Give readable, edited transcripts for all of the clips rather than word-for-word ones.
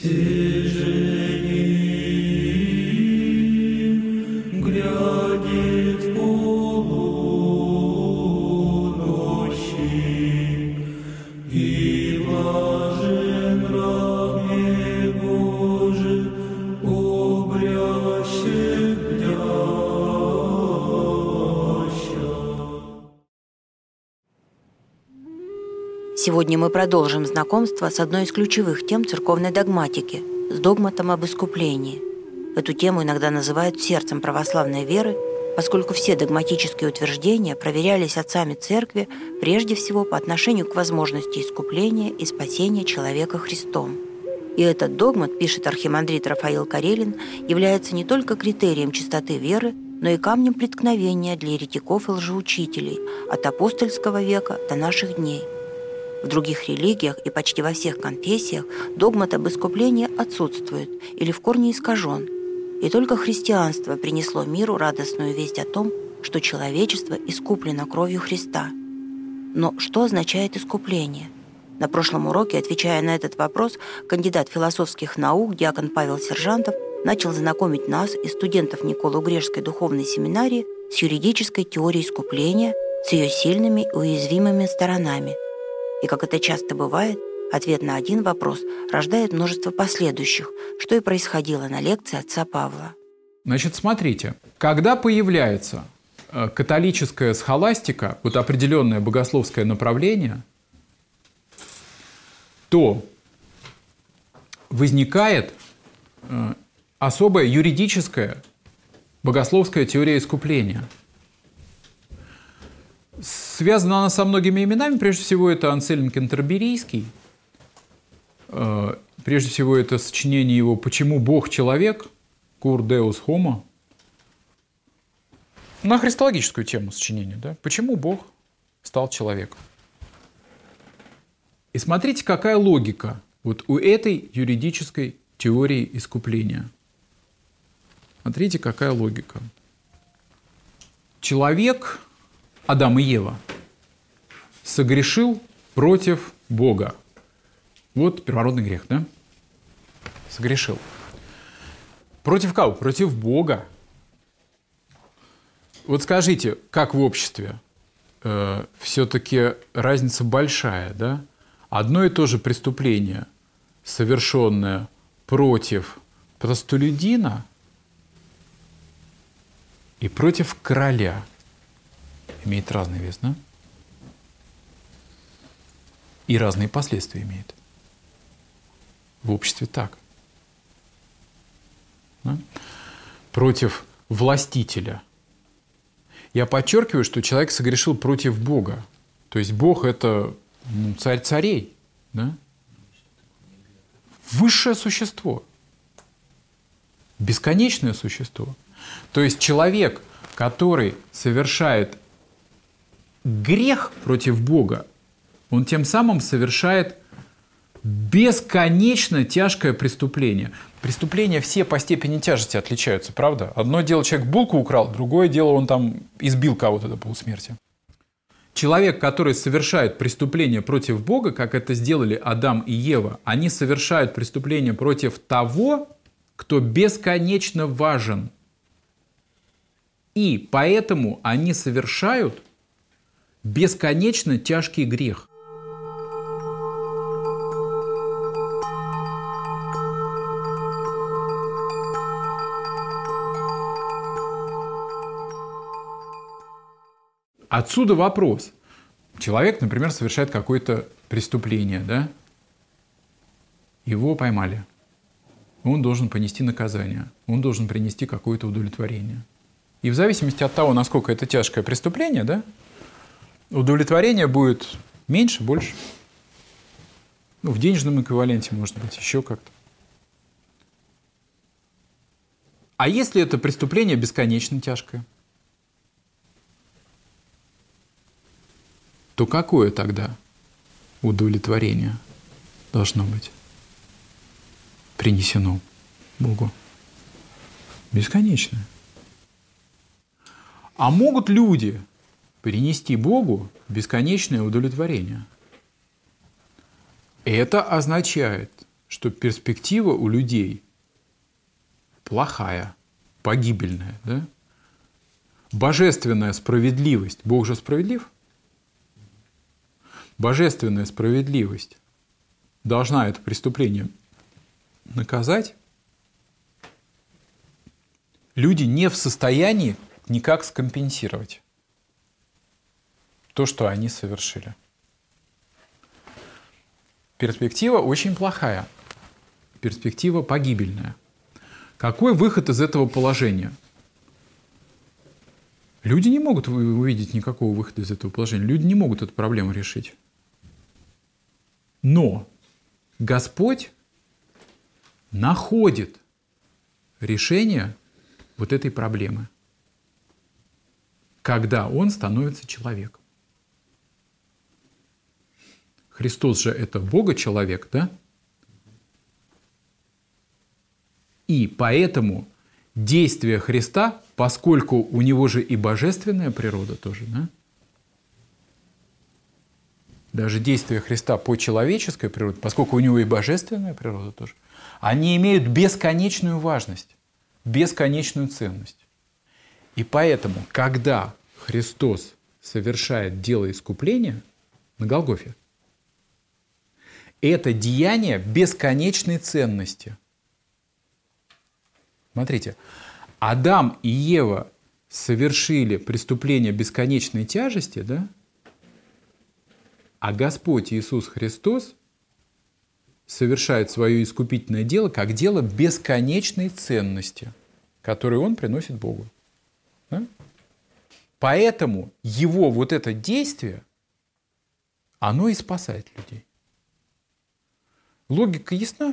Сегодня мы продолжим знакомство с одной из ключевых тем церковной догматики – с догматом об искуплении. Эту тему иногда называют сердцем православной веры, поскольку все догматические утверждения проверялись отцами Церкви прежде всего по отношению к возможности искупления и спасения человека Христом. И этот догмат, пишет архимандрит Рафаил Карелин, является не только критерием чистоты веры, но и камнем преткновения для еретиков и лжеучителей от апостольского века до наших дней. В других религиях и почти во всех конфессиях догмат об искуплении отсутствует или в корне искажен. И только христианство принесло миру радостную весть о том, что человечество искуплено кровью Христа. Но что означает искупление? На прошлом уроке, отвечая на этот вопрос, кандидат философских наук диакон Павел Сержантов начал знакомить нас и студентов Николо-Грешской духовной семинарии с юридической теорией искупления, с ее сильными и уязвимыми сторонами. И, как это часто бывает, ответ на один вопрос рождает множество последующих, что и происходило на лекции отца Павла. Значит, смотрите, когда появляется католическая схоластика, вот определенное богословское направление, то возникает особая юридическая богословская теория искупления. Связана она со многими именами. Прежде всего, это Ансельм Кентерберийский. Прежде всего, это сочинение его «Почему Бог человек?» «Cur Deus Homo». На христологическую тему сочинение. Да? Почему Бог стал человеком? И смотрите, какая логика вот у этой юридической теории искупления. Смотрите, какая логика. Человек, Адам и Ева, согрешил против Бога. Вот первородный грех, да? Согрешил. Против кого? Против Бога. Вот скажите, как в обществе? Все-таки разница большая, да? Одно и то же преступление, совершенное против простолюдина и против короля, имеет разный вес, да? И разные последствия имеет. В обществе так. Да? Против властителя. Я подчеркиваю, что человек согрешил против Бога. То есть Бог – это царь царей. Да? Высшее существо. Бесконечное существо. То есть человек, который совершает грех против Бога, он тем самым совершает бесконечно тяжкое преступление. Преступления все по степени тяжести отличаются, правда? Одно дело, человек булку украл, другое дело, он там избил кого-то до полусмерти. Человек, который совершает преступление против Бога, как это сделали Адам и Ева, они совершают преступление против того, кто бесконечно важен. И поэтому они совершают бесконечно тяжкий грех. Отсюда вопрос. Человек, например, совершает какое-то преступление, да? Его поймали. Он должен понести наказание. Он должен принести какое-то удовлетворение. И в зависимости от того, насколько это тяжкое преступление, да, удовлетворение будет меньше, больше. Ну, в денежном эквиваленте, может быть, еще как-то. А если это преступление бесконечно тяжкое, то какое тогда удовлетворение должно быть принесено Богу? Бесконечное. А могут люди принести Богу бесконечное удовлетворение? Это означает, что перспектива у людей плохая, погибельная. Да? Божественная справедливость. Бог же справедлив? Божественная справедливость должна это преступление наказать. Люди не в состоянии никак скомпенсировать то, что они совершили. Перспектива очень плохая. Перспектива погибельная. Какой выход из этого положения? Люди не могут увидеть никакого выхода из этого положения. Люди не могут эту проблему решить. Но Господь находит решение вот этой проблемы, когда Он становится человеком. Христос же это Бога-человек, да? И поэтому действие Христа, поскольку у Него же и божественная природа тоже, да? Даже действия Христа по человеческой природе, поскольку у Него и божественная природа тоже, они имеют бесконечную важность, бесконечную ценность. И поэтому, когда Христос совершает дело искупления на Голгофе, это деяние бесконечной ценности. Смотрите, Адам и Ева совершили преступление бесконечной тяжести, да? А Господь Иисус Христос совершает свое искупительное дело как дело бесконечной ценности, которую Он приносит Богу. Да? Поэтому Его вот это действие, оно и спасает людей. Логика ясна?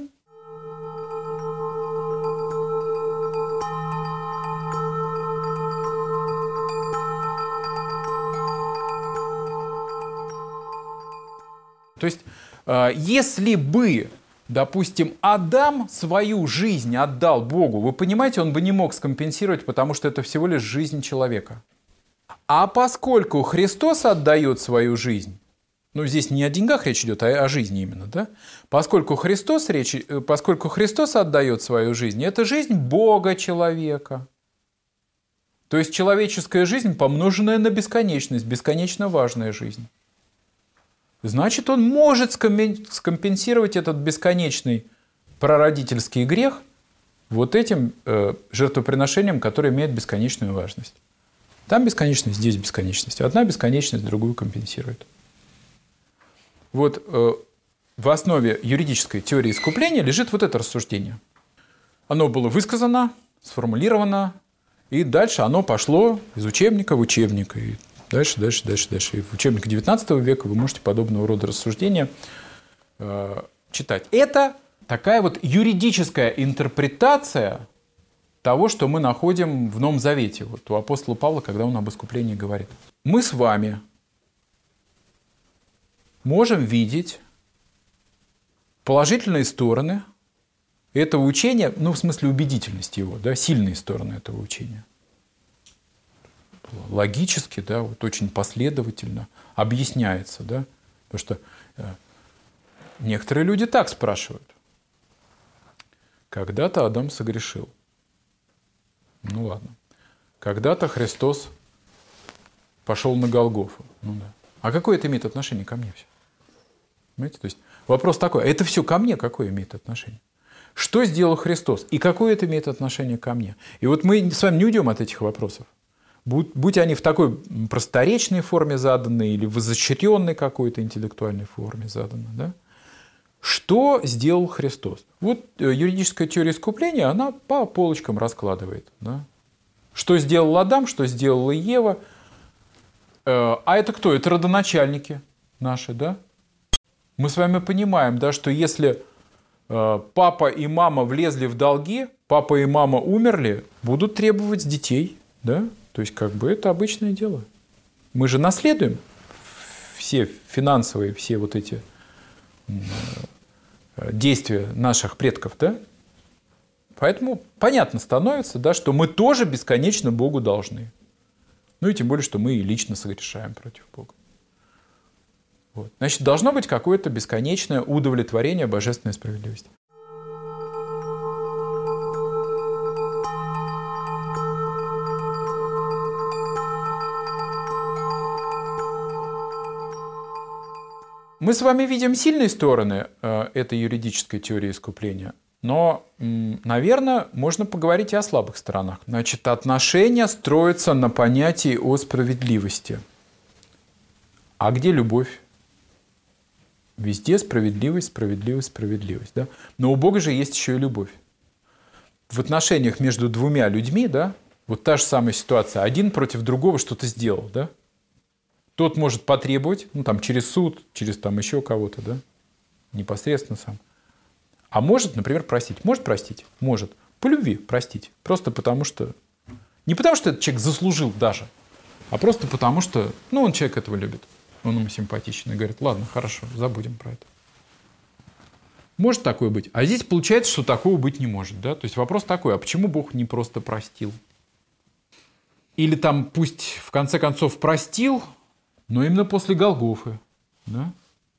То есть, если бы, допустим, Адам свою жизнь отдал Богу, вы понимаете, он бы не мог скомпенсировать, потому что это всего лишь жизнь человека. А поскольку Христос отдает свою жизнь, ну, здесь не о деньгах речь идет, а о жизни именно, да? Поскольку Христос отдает свою жизнь, это жизнь Бога-человека. То есть человеческая жизнь, помноженная на бесконечность, бесконечно важная жизнь. Значит, он может скомпенсировать этот бесконечный прародительский грех вот этим жертвоприношением, которое имеет бесконечную важность. Там бесконечность, здесь бесконечность. Одна бесконечность другую компенсирует. Вот в основе юридической теории искупления лежит вот это рассуждение. Оно было высказано, сформулировано, и дальше оно пошло из учебника в учебник. И дальше. И в учебнике XIX века вы можете подобного рода рассуждения читать. Это такая вот юридическая интерпретация того, что мы находим в Новом Завете. Вот у апостола Павла, когда он об искуплении говорит. Мы с вами можем видеть положительные стороны этого учения, ну, в смысле убедительности его, да, сильные стороны этого учения. Логически, да, вот очень последовательно объясняется, да, потому что некоторые люди так спрашивают. Когда-то Адам согрешил. Ну ладно. Когда-то Христос пошел на Голгофу. Ну да. А какое это имеет отношение ко мне все? Понимаете? То есть вопрос такой, а это все ко мне какое имеет отношение? Что сделал Христос? И какое это имеет отношение ко мне? И вот мы с вами не уйдем от этих вопросов. Будь они в такой просторечной форме заданы или в изощренной какой-то интеллектуальной форме заданы. Да? Что сделал Христос? Вот юридическая теория искупления, она по полочкам раскладывает. Да? Что сделал Адам, что сделала Ева. А это кто? Это родоначальники наши, да? Мы с вами понимаем, да, что если папа и мама влезли в долги, папа и мама умерли, будут требовать с детей, да? То есть, как бы это обычное дело. Мы же наследуем все финансовые, все вот эти действия наших предков, да? Поэтому понятно становится, да, что мы тоже бесконечно Богу должны. Ну и тем более, что мы и лично согрешаем против Бога. Вот. Значит, должно быть какое-то бесконечное удовлетворение божественной справедливости. Мы с вами видим сильные стороны этой юридической теории искупления, но, наверное, можно поговорить и о слабых сторонах. Значит, отношения строятся на понятии о справедливости. А где любовь? Везде справедливость, справедливость, справедливость. Да? Но у Бога же есть еще и любовь. В отношениях между двумя людьми, да, вот та же самая ситуация. Один против другого что-то сделал, да? Тот может потребовать, ну, там, через суд, через там еще кого-то, да, непосредственно сам. А может, например, простить. Может простить? Может. По любви простить. Просто потому что... Не потому что этот человек заслужил даже, а просто потому что, ну, он человек этого любит. Он ему симпатичный. И говорит, ладно, хорошо, забудем про это. Может такое быть. А здесь получается, что такого быть не может, да? То есть вопрос такой, а почему Бог не просто простил? Или там пусть в конце концов простил, но именно после Голгофы. Да?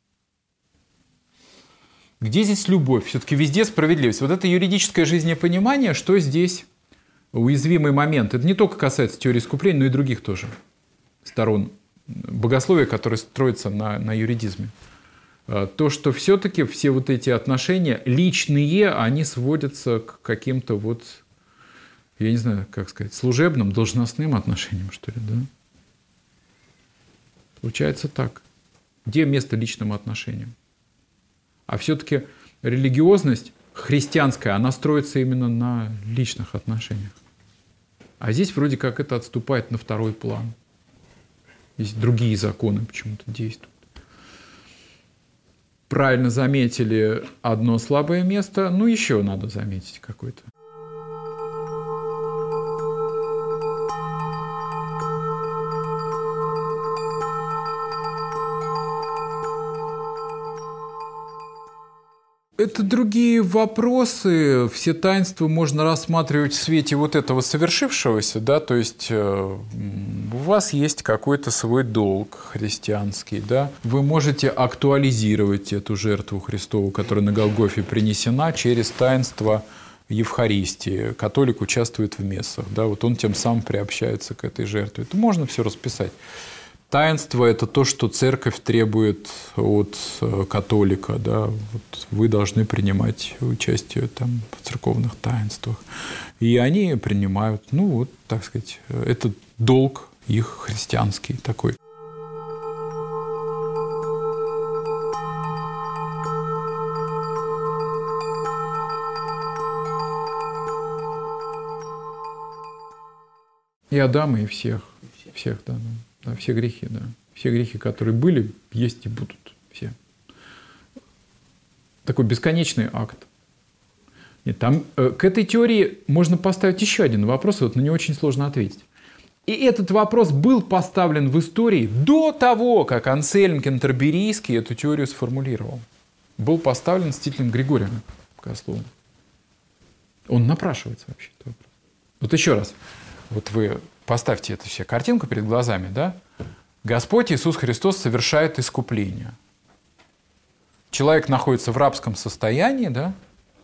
Где здесь любовь? Все-таки везде справедливость. Вот это юридическое жизнепонимание, что здесь уязвимый момент. Это не только касается теории искупления, но и других тоже сторон богословия, которые строятся на юридизме. То, что все-таки все вот эти отношения личные, они сводятся к каким-то вот, я не знаю, как сказать, служебным, должностным отношениям, что ли, да? Получается так. Где место личным отношениям? А все-таки религиозность христианская, она строится именно на личных отношениях. А здесь вроде как это отступает на второй план. Здесь другие законы почему-то действуют. Правильно заметили одно слабое место, ну еще надо заметить какое-то. Это другие вопросы. Все таинства можно рассматривать в свете вот этого совершившегося, да, то есть у вас есть какой-то свой долг христианский, да, вы можете актуализировать эту жертву Христову, которая на Голгофе принесена, через таинство Евхаристии. Католик участвует в мессах, да, вот он тем самым приобщается к этой жертве. Это можно все расписать. Таинство – это то, что церковь требует от католика. Да? Вот вы должны принимать участие там, в церковных таинствах. И они принимают, ну вот, так сказать, это долг их христианский такой. И Адама, и всех. Всех, да. Да, все грехи, да. Все грехи, которые были, есть и будут. Все. Такой бесконечный акт. Нет, там, к этой теории можно поставить еще один вопрос, и вот на него очень сложно ответить. И этот вопрос был поставлен в истории до того, как Ансельм Кентерберийский эту теорию сформулировал. Был поставлен святителем Григорием Богословом. Он напрашивается вообще. Вот еще раз. Вот вы поставьте эту себе картинку перед глазами, да? Господь Иисус Христос совершает искупление. Человек находится в рабском состоянии, да?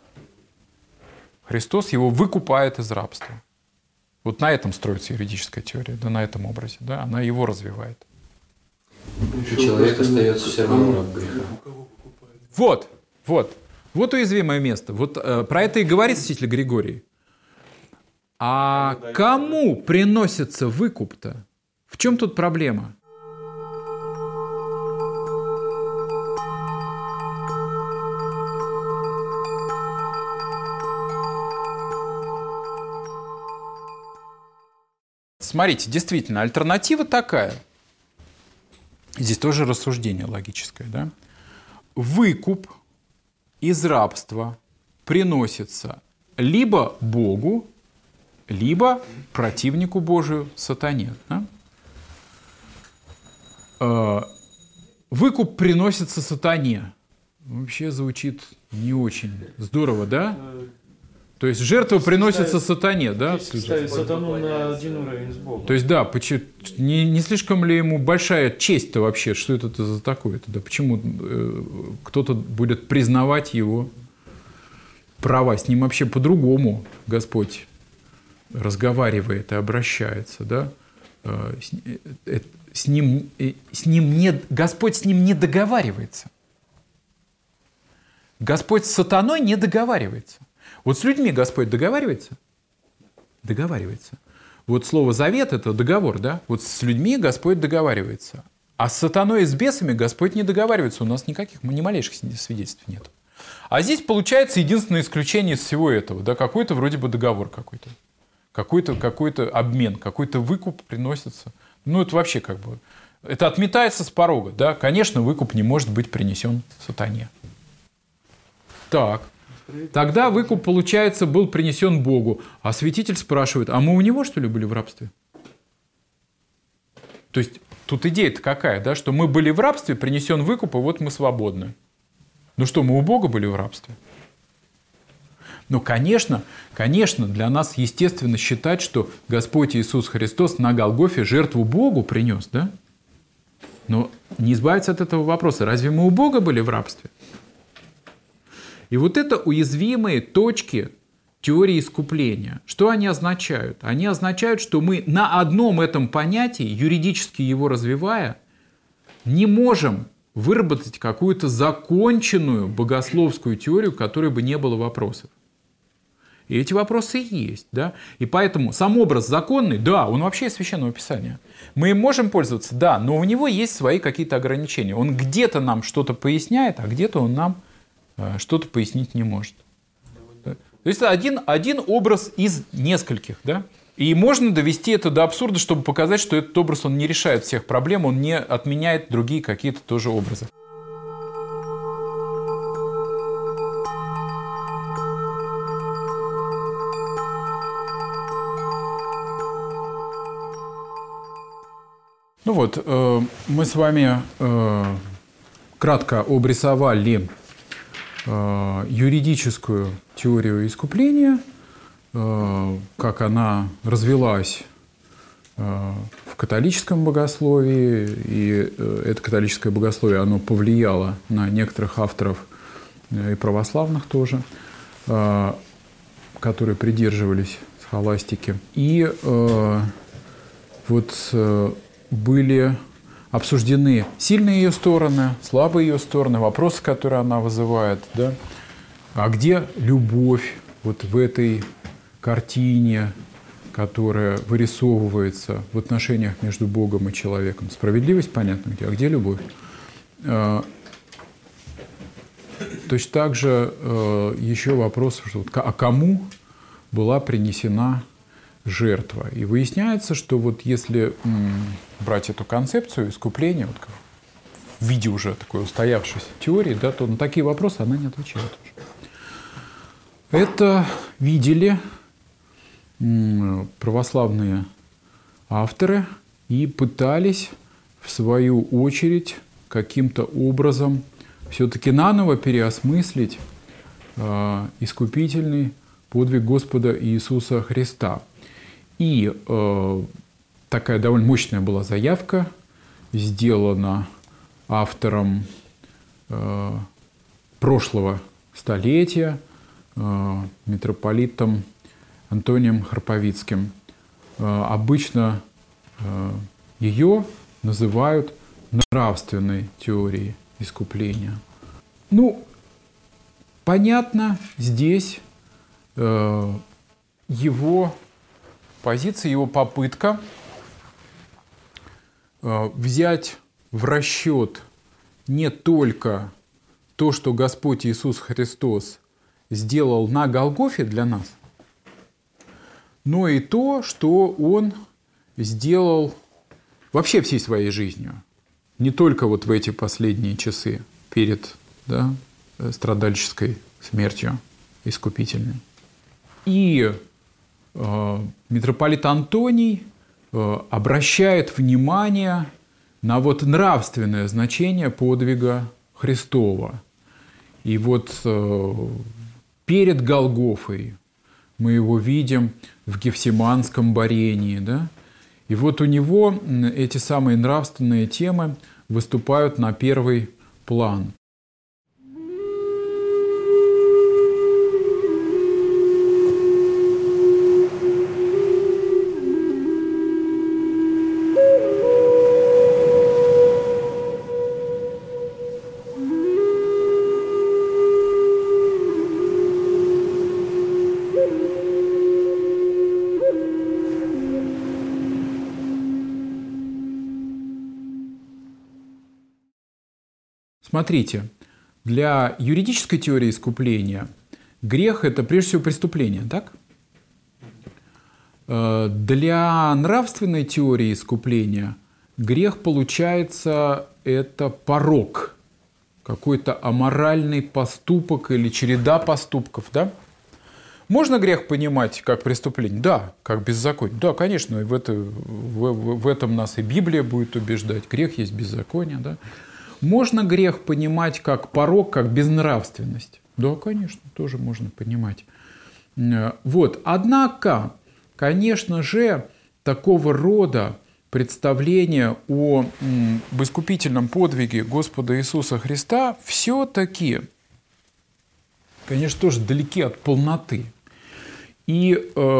Христос его выкупает из рабства. Вот на этом строится юридическая теория, да, на этом образе, да? Она его развивает. И человек остается все равно раб греха. Вот уязвимое место. Вот про это и говорит святитель Григорий. А кому приносится выкуп-то? В чем тут проблема? Смотрите, действительно, альтернатива такая. Здесь тоже рассуждение логическое, да? Выкуп из рабства приносится либо Богу, либо противнику Божию, сатане. Да? Выкуп приносится сатане. Вообще звучит не очень здорово, да? То есть жертва приносится сатане, да? Ставить сатану на один уровень с Богом. То есть, да, не слишком ли ему большая честь-то вообще? Что это за такое-то? Да? Почему кто-то будет признавать его права? С ним вообще по-другому Господь разговаривает и обращается, да? Господь с ним не договаривается. Господь с сатаной не договаривается. Вот с людьми Господь договаривается? Договаривается. Вот слово «завет» — это договор, да? Вот с людьми Господь договаривается. А с сатаной и с бесами Господь не договаривается. У нас никаких, ни малейших свидетельств нет. А здесь получается единственное исключение из всего этого. Да? Какой-то вроде бы договор какой-то. Какой-то обмен, какой-то выкуп приносится. Ну, это вообще как бы... Это отметается с порога. Да? Конечно, выкуп не может быть принесен сатане. Так. Тогда выкуп, получается, был принесен Богу. А святитель спрашивает, а мы у него, что ли, были в рабстве? То есть, тут идея-то какая, да? Что мы были в рабстве, принесен выкуп, и вот мы свободны. Ну что, мы у Бога были в рабстве? Ну, конечно, для нас естественно считать, что Господь Иисус Христос на Голгофе жертву Богу принес, да? Но не избавиться от этого вопроса. Разве мы у Бога были в рабстве? И вот это уязвимые точки теории искупления. Что они означают? Они означают, что мы на одном этом понятии, юридически его развивая, не можем выработать какую-то законченную богословскую теорию, в которой бы не было вопросов. И эти вопросы есть. Да? И поэтому сам образ законный, да, он вообще из Священного Писания. Мы им можем пользоваться, да, но у него есть свои какие-то ограничения. Он где-то нам что-то поясняет, а где-то он нам что-то пояснить не может. То есть это один образ из нескольких. Да? И можно довести это до абсурда, чтобы показать, что этот образ он не решает всех проблем, он не отменяет другие какие-то тоже образы. Ну вот, мы с вами кратко обрисовали юридическую теорию искупления, как она развилась в католическом богословии, и это католическое богословие, оно повлияло на некоторых авторов и православных тоже, которые придерживались схоластики. И вот были обсуждены сильные ее стороны, слабые ее стороны, вопросы, которые она вызывает. Да? А где любовь вот в этой картине, которая вырисовывается в отношениях между Богом и человеком? Справедливость, понятно, где, а где любовь? Точно так же еще вопрос, что, а кому была принесена жертва? И выясняется, что вот если брать эту концепцию искупления вот в виде уже такой устоявшейся теории, да, то на такие вопросы она не отвечает уже. Это видели православные авторы и пытались, в свою очередь, каким-то образом все-таки наново переосмыслить искупительный подвиг Господа Иисуса Христа. И такая довольно мощная была заявка, сделана автором прошлого столетия, митрополитом Антонием Харповицким. Обычно ее называют нравственной теорией искупления. Ну, понятно, здесь его позиция, его попытка взять в расчет не только то, что Господь Иисус Христос сделал на Голгофе для нас, но и то, что Он сделал вообще всей своей жизнью. Не только вот в эти последние часы перед страдальческой смертью искупительной. И митрополит Антоний обращает внимание на вот нравственное значение подвига Христова. И вот перед Голгофой мы его видим в Гефсиманском борении. Да? И вот у него эти самые нравственные темы выступают на первый план. Смотрите, для юридической теории искупления грех – это прежде всего преступление, так? Для нравственной теории искупления грех, получается, это порок, какой-то аморальный поступок или череда поступков, да? Можно грех понимать как преступление? Да, как беззаконие. Да, конечно, в этом нас и Библия будет убеждать. Грех есть беззаконие, да? Можно грех понимать как порок, как безнравственность? Да, конечно, тоже можно понимать. Вот. Однако, конечно же, такого рода представления об искупительном подвиге Господа Иисуса Христа все-таки, конечно, тоже далеки от полноты. И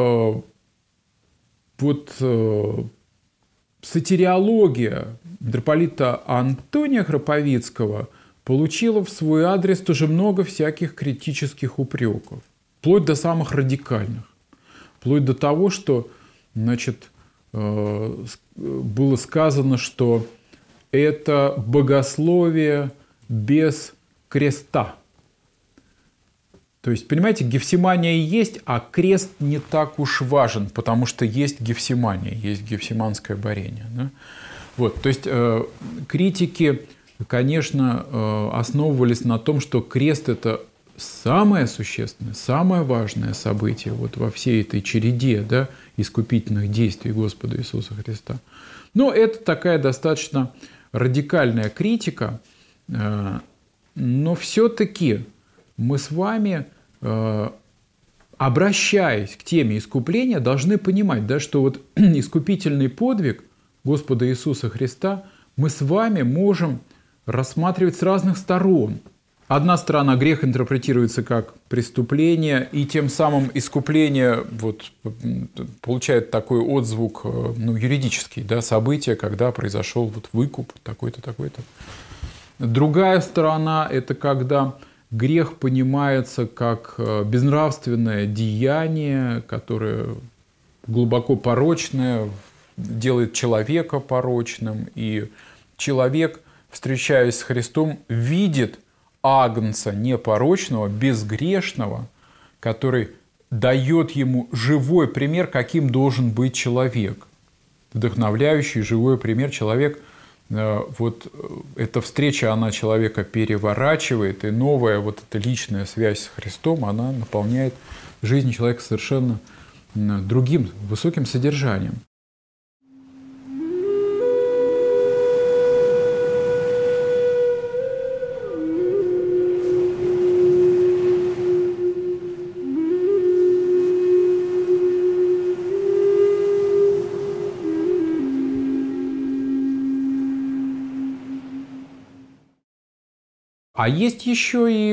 сотириология митрополита Антония Храповицкого получила в свой адрес тоже много всяких критических упреков, вплоть до самых радикальных, вплоть до того, что, значит, было сказано, что это богословие без креста. То есть, понимаете, Гефсимания есть, а крест не так уж важен, потому что есть Гефсимания, есть гефсиманское борение. Да? Вот, то есть, критики, конечно, основывались на том, что крест – это самое существенное, самое важное событие вот во всей этой череде, да, искупительных действий Господа Иисуса Христа. Но это такая достаточно радикальная критика, но все-таки мы с вами, обращаясь к теме искупления, должны понимать, да, что вот искупительный подвиг Господа Иисуса Христа мы с вами можем рассматривать с разных сторон. Одна сторона, грех интерпретируется как преступление, и тем самым искупление вот, получает такой отзвук, ну, юридический, да, события, когда произошел вот выкуп такой-то, такой-то. Другая сторона – это когда грех понимается как безнравственное деяние, которое глубоко порочное, делает человека порочным, и человек, встречаясь с Христом, видит агнца непорочного, безгрешного, который дает ему живой пример, каким должен быть человек. Вдохновляющий живой пример человек. Вот эта встреча, она человека переворачивает, и новая вот эта личная связь с Христом, она наполняет жизнь человека совершенно другим, высоким содержанием. А есть еще и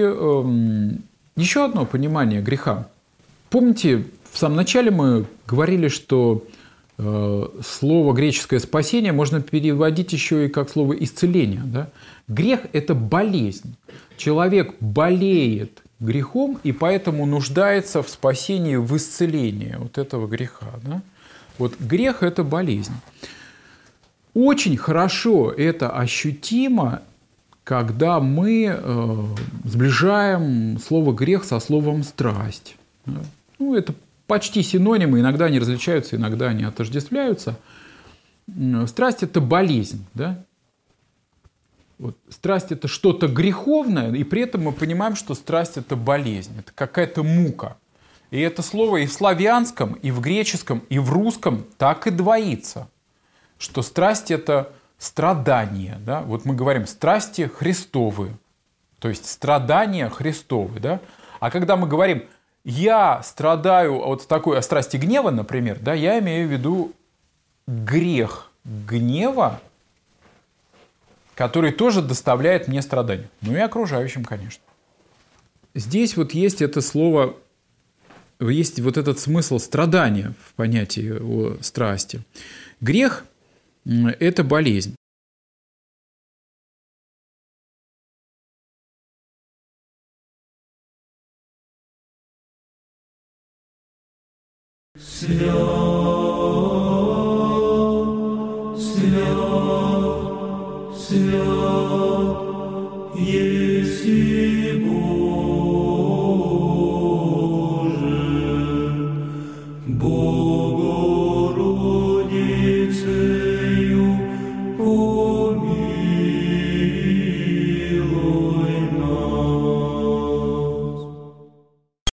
еще одно понимание греха. Помните, в самом начале мы говорили, что слово греческое «спасение» можно переводить еще и как слово «исцеление». Да? Грех – это болезнь. Человек болеет грехом и поэтому нуждается в спасении, в исцелении вот этого греха. Да? Вот грех – это болезнь. Очень хорошо это ощутимо, когда мы сближаем слово «грех» со словом «страсть». Ну, это почти синонимы, иногда они различаются, иногда они отождествляются. Страсть – это болезнь. Да? Вот. Страсть – это что-то греховное, и при этом мы понимаем, что страсть – это болезнь, это какая-то мука. И это слово и в славянском, и в греческом, и в русском так и двоится, что страсть – это страдания, да? Вот мы говорим страсти Христовы, то есть страдания Христовы, да? А когда мы говорим я страдаю от такой страсти гнева, например, да, я имею в виду грех гнева, который тоже доставляет мне страдания, ну и окружающим, конечно. Здесь вот есть это слово, есть вот этот смысл страдания в понятии о страсти. Грех – это болезнь. Свят, свят, свят еси